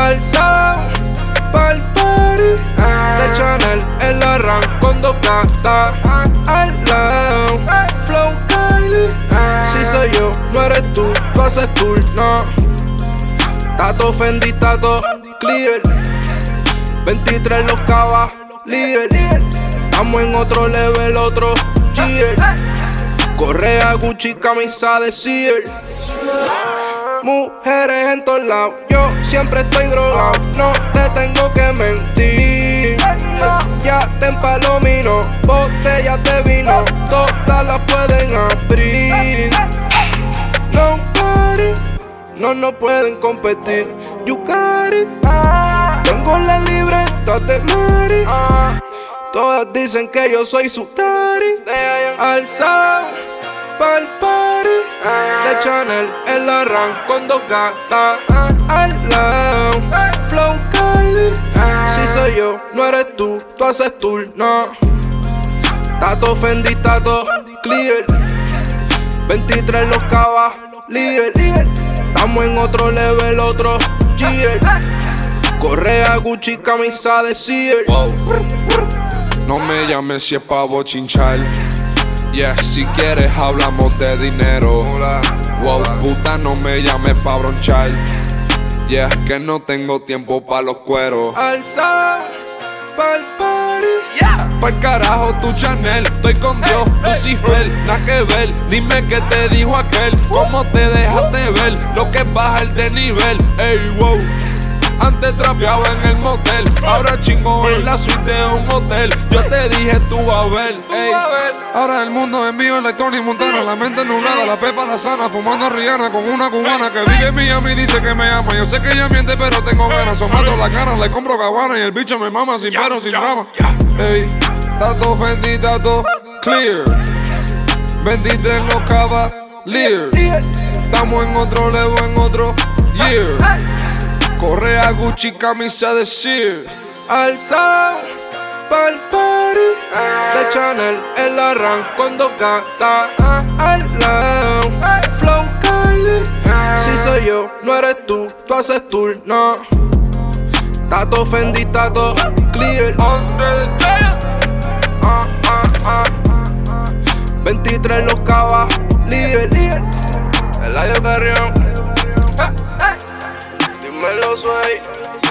Alzao pa'l party de Chanel, el arranco con 2K está al lado. Flow Kylie, si soy yo, no eres tú, tú haces tour, no. Tato Fendi, tato clear, 23 los cabas, líder. Estamos en otro level, otro cheer. Correa, Gucci, camisa de Sears. Mujeres en todos lados, yo siempre estoy drogado. No te tengo que mentir. Ya te empalomino, botellas de vino, todas las pueden abrir. Nobody, no pueden competir. You got it. Tengo la libreta de Mari. Todas dicen que yo soy su daddy. Alzao pa'l party de Chanel, el arranco con 2K está al lado. Flow Kylie, si soy yo, no eres tú, tú haces tour, no. Tato Fendi, tato clear, 23 los cabas, líder. Estamos en otro level, otro cheer. Correa, Gucci, camisa de Sears. Wow. No me llames si es pa' bochinchar. Yeah, si quieres hablamos de dinero. Wow, puta, no me llames pa' bronchar. Yeah, que no tengo tiempo pa' los cueros. Alzao pa'l party. Pa'l carajo tu Chanel, estoy con Dios, Lucifer, nada que ver. Dime qué te dijo aquel, cómo te dejaste ver, lo que es bajar de nivel. Ey, wow. Antes trapeaba en el motel, ahora chingo en la suite de un hotel. Yo te dije tú vas a ver, ey. Ahora el mundo es mío, Electronic Montana. La mente nublada, la pepa la sana. Fumando a Rihanna con una cubana que vive en Miami, dice que me ama. Yo sé que ella miente pero tengo ganas. Somato la cara, le compro Gabbana y el bicho me mama sin pero, sin drama. Ey, tato Fendi, tato clear, 23 los Cavaliers. Estamos en otro level, en otro year. Correa, Gucci, camisa de Sears. Alzao pa'l party de Chanel, el arranco con 2K está al lado. Flow Kylie, si soy yo, no eres tú, tú haces tour, no. Tato Fendi, tato clear, 23 los cabas, líder. El aire Carrión, dímelo, soy.